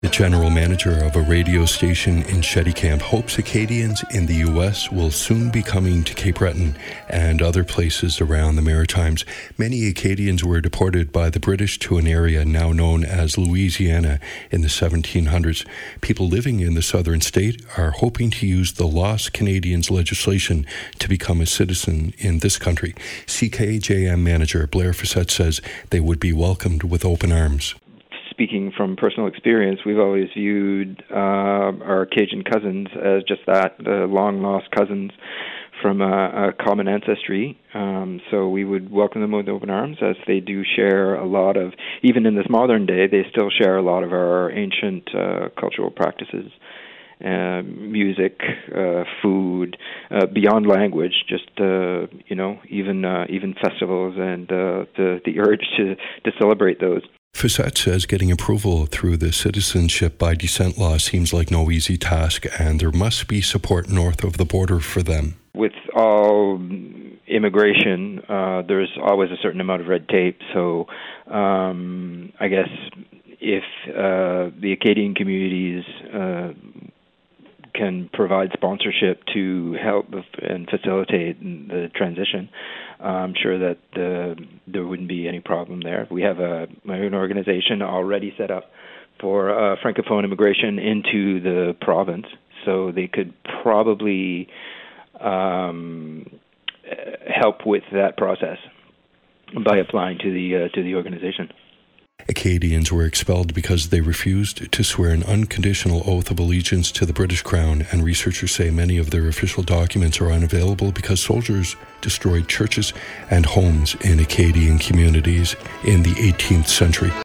general manager of a radio station in Shettycamp, hopes Acadians in the U.S. will soon be coming to Cape Breton and other places around the Maritimes. Many Acadians were deported by the British to an area now known as Louisiana in the 1700s. People living in the southern state are hoping to use the Lost Canadians legislation to become a citizen in this country. CKJM manager Blair Fissette says they would be welcomed with open arms. Speaking from personal experience, we've always viewed our Cajun cousins as just that, the long-lost cousins from a common ancestry. So we would welcome them with open arms, as they do share a lot of, even in this modern day, they still share a lot of our ancient cultural practices. Music, food, beyond language, just even festivals and the urge to celebrate those. Fissette says getting approval through the citizenship by descent law seems like no easy task, and there must be support north of the border for them. With all immigration, there's always a certain amount of red tape, so I guess if the Acadian communities can provide sponsorship to help and facilitate the transition, I'm sure that there wouldn't be any problem there. We have my own organization already set up for Francophone immigration into the province, so they could probably help with that process by applying to the organization. Acadians were expelled because they refused to swear an unconditional oath of allegiance to the British Crown, and researchers say many of their official documents are unavailable because soldiers destroyed churches and homes in Acadian communities in the 18th century.